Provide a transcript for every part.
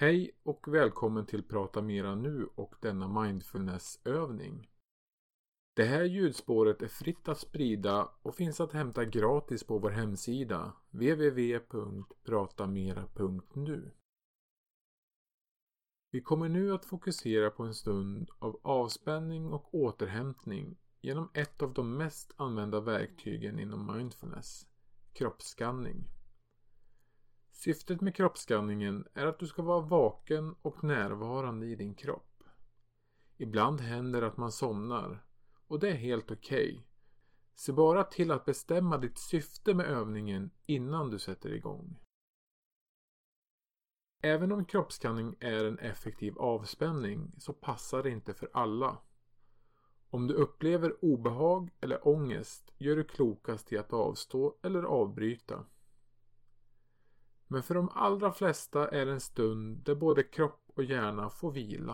Hej och välkommen till Prata Mera Nu och denna mindfulnessövning. Det här ljudspåret är fritt att sprida och finns att hämta gratis på vår hemsida www.pratamera.nu. Vi kommer nu att fokusera på en stund av avspänning och återhämtning genom ett av de mest använda verktygen inom mindfulness, kroppsskanning. Syftet med kroppsskanningen är att du ska vara vaken och närvarande i din kropp. Ibland händer att man somnar och det är helt okej. Se bara till att bestämma ditt syfte med övningen innan du sätter igång. Även om kroppsskanning är en effektiv avspänning så passar det inte för alla. Om du upplever obehag eller ångest gör du klokast i att avstå eller avbryta. Men för de allra flesta är det en stund där både kropp och hjärna får vila.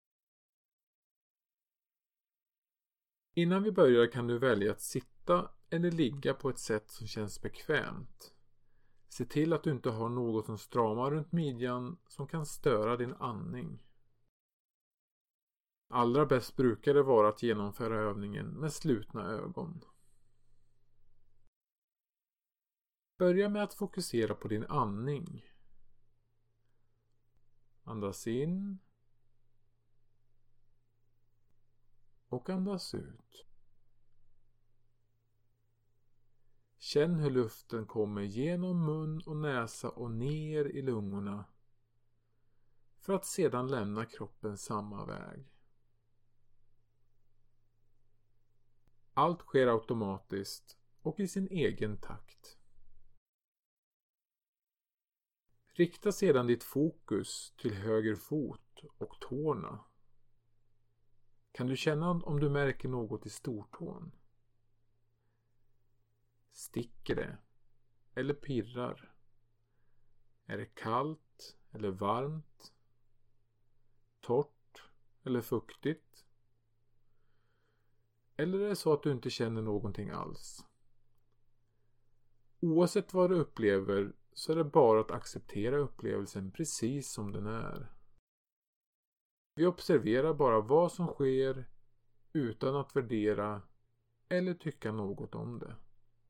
Innan vi börjar kan du välja att sitta eller ligga på ett sätt som känns bekvämt. Se till att du inte har något som stramar runt midjan som kan störa din andning. Allra bäst brukar det vara att genomföra övningen med slutna ögon. Börja med att fokusera på din andning. Andas in och andas ut. Känn hur luften kommer genom mun och näsa och ner i lungorna för att sedan lämna kroppen samma väg. Allt sker automatiskt och i sin egen takt. Rikta sedan ditt fokus till höger fot och tårna. Kan du känna om du märker något i stortån? Sticker det? Eller pirrar? Är det kallt eller varmt? Torrt eller fuktigt? Eller är det så att du inte känner någonting alls? Oavsett vad du upplever så är det bara att acceptera upplevelsen precis som den är. Vi observerar bara vad som sker utan att värdera eller tycka något om det.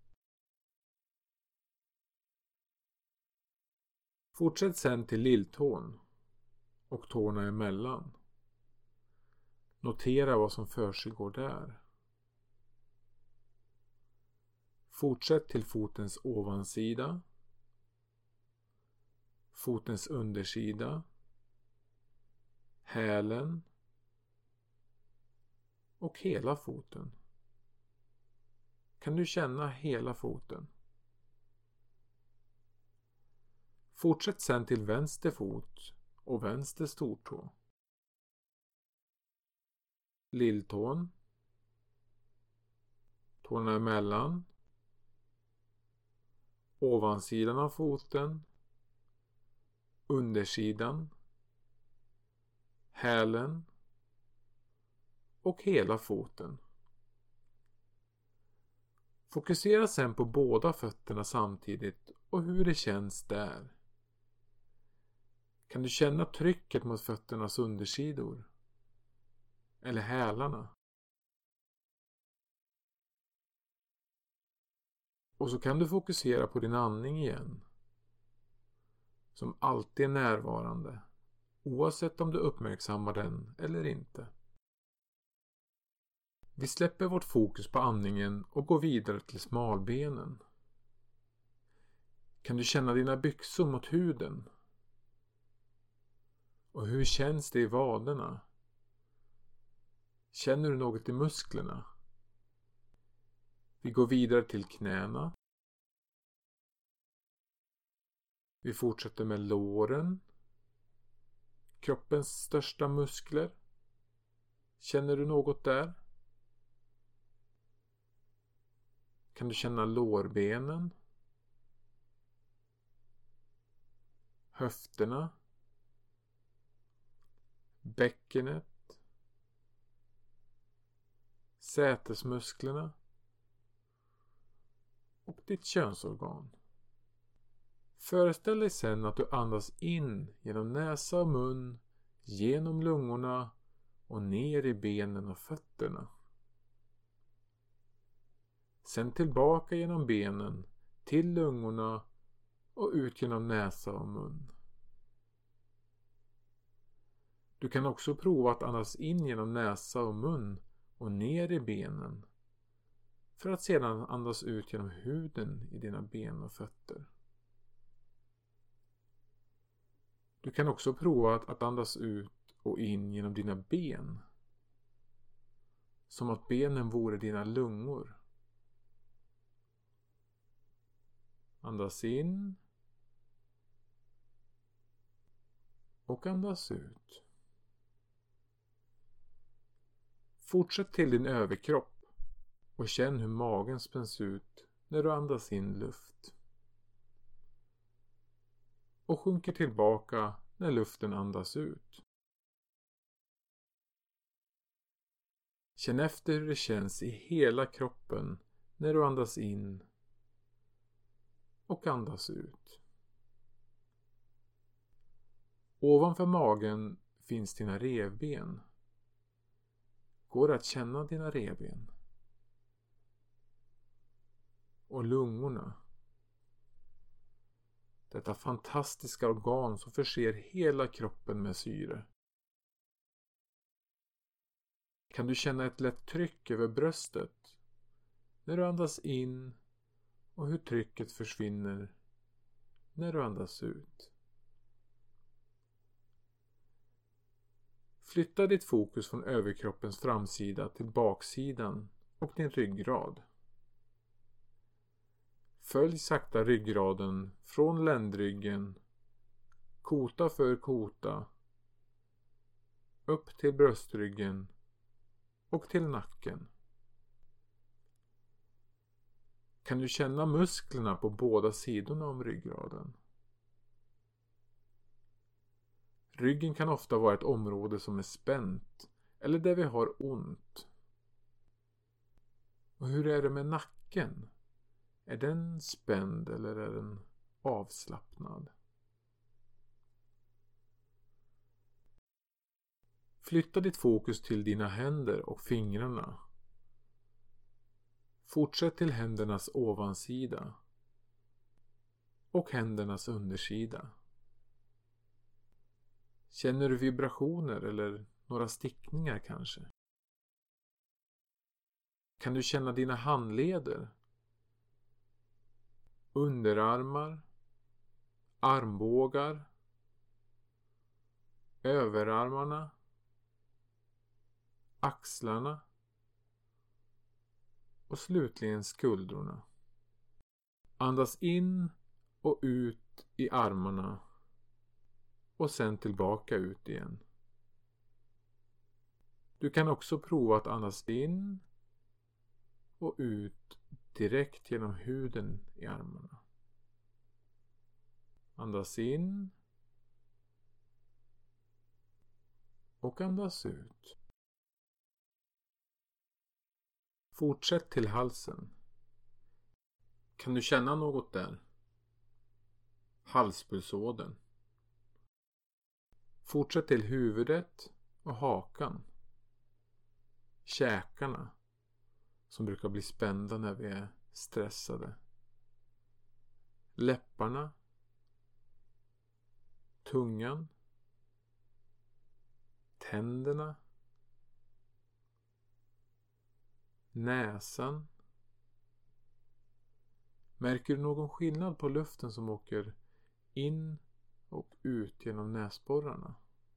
Fortsätt sedan till lilltån och tårna emellan. Notera vad som försiggår där. Fortsätt till fotens ovansida, fotens undersida, hälen och hela foten. Kan du känna hela foten? Fortsätt sedan till vänster fot och vänster stortå. Lilltån, tårna emellan, ovansidan av foten, undersidan, hälen och hela foten. Fokusera sedan på båda fötterna samtidigt och hur det känns där. Kan du känna trycket mot fötternas undersidor? Eller hälarna? Och så kan du fokusera på din andning igen. Som alltid är närvarande. Oavsett om du uppmärksammar den eller inte. Vi släpper vårt fokus på andningen och går vidare till smalbenen. Kan du känna dina byxor mot huden? Och hur känns det i vaderna? Känner du något i musklerna? Vi går vidare till knäna. Vi fortsätter med låren. Kroppens största muskler. Känner du något där? Kan du känna lårbenen? Höfterna? Bäckenet? Sätesmusklerna? Och ditt könsorgan? Föreställ dig sedan att du andas in genom näsa och mun, genom lungorna och ner i benen och fötterna. Sen tillbaka genom benen till lungorna och ut genom näsa och mun. Du kan också prova att andas in genom näsa och mun och ner i benen, för att sedan andas ut genom huden i dina ben och fötter. Du kan också prova att andas ut och in genom dina ben, som att benen vore dina lungor. Andas in och andas ut. Fortsätt till din överkropp och känn hur magen spänns ut när du andas in luft. Och sjunker tillbaka när luften andas ut. Känn efter hur det känns i hela kroppen när du andas in och andas ut. Ovanför magen finns dina revben. Går det att känna dina revben? Och lungorna. Detta fantastiska organ som förser hela kroppen med syre. Kan du känna ett lätt tryck över bröstet när du andas in och hur trycket försvinner när du andas ut? Flytta ditt fokus från överkroppens framsida till baksidan och din ryggrad. Följ sakta ryggraden från ländryggen, kota för kota, upp till bröstryggen och till nacken. Kan du känna musklerna på båda sidorna om ryggraden? Ryggen kan ofta vara ett område som är spänt eller där vi har ont. Och hur är det med nacken? Är den spänd eller är den avslappnad? Flytta ditt fokus till dina händer och fingrarna. Fortsätt till händernas ovansida och händernas undersida. Känner du vibrationer eller några stickningar kanske? Kan du känna dina handleder? Underarmar, armbågar, överarmarna, axlarna och slutligen skuldrorna. Andas in och ut i armarna och sen tillbaka ut igen. Du kan också prova att andas in och ut direkt genom huden i armarna. Andas in och andas ut. Fortsätt till halsen. Kan du känna något där? Halspulsådern. Fortsätt till huvudet och hakan. Käkarna, som brukar bli spända när vi är stressade. Läpparna. Tungan. Tänderna. Näsan. Märker du någon skillnad på luften som åker in och ut genom näsborrarna?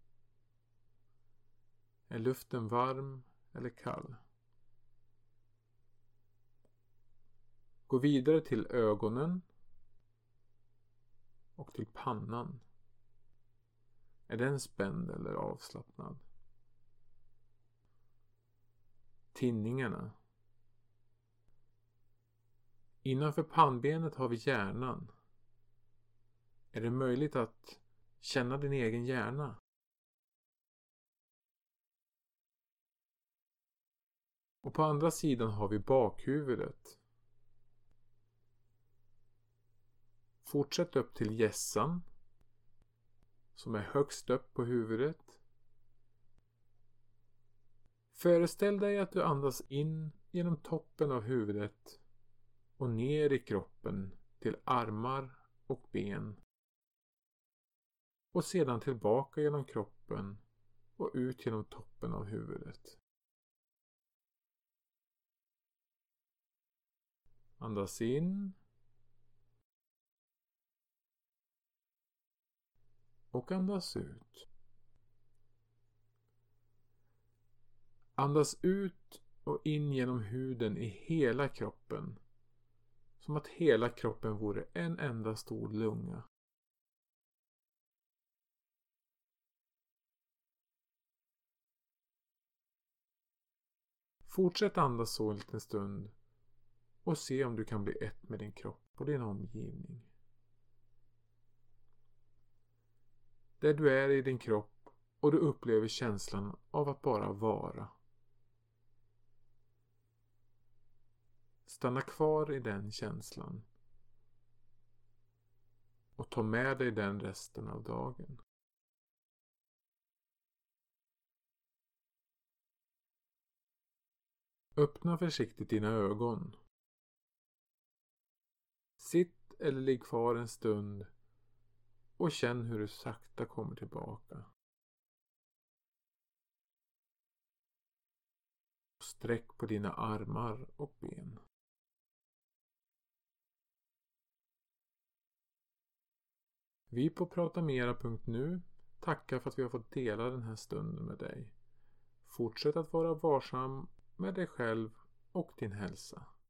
Är luften varm eller kall? Gå vidare till ögonen och till pannan. Är den spänd eller avslappnad? Tinningarna. Innanför pannbenet har vi hjärnan. Är det möjligt att känna din egen hjärna? Och på andra sidan har vi bakhuvudet. Fortsätt upp till hjässan som är högst upp på huvudet. Föreställ dig att du andas in genom toppen av huvudet och ner i kroppen till armar och ben. Och sedan tillbaka genom kroppen och ut genom toppen av huvudet. Andas in. Och andas ut. Andas ut och in genom huden i hela kroppen. Som att hela kroppen vore en enda stor lunga. Fortsätt andas så en liten stund och se om du kan bli ett med din kropp och din omgivning. Där du är i din kropp och du upplever känslan av att bara vara. Stanna kvar i den känslan och ta med dig den resten av dagen. Öppna försiktigt dina ögon. Sitt eller ligg kvar en stund och känn hur du sakta kommer tillbaka. Sträck på dina armar och ben. Vi på pratamera.nu tackar för att vi har fått dela den här stunden med dig. Fortsätt att vara varsam med dig själv och din hälsa.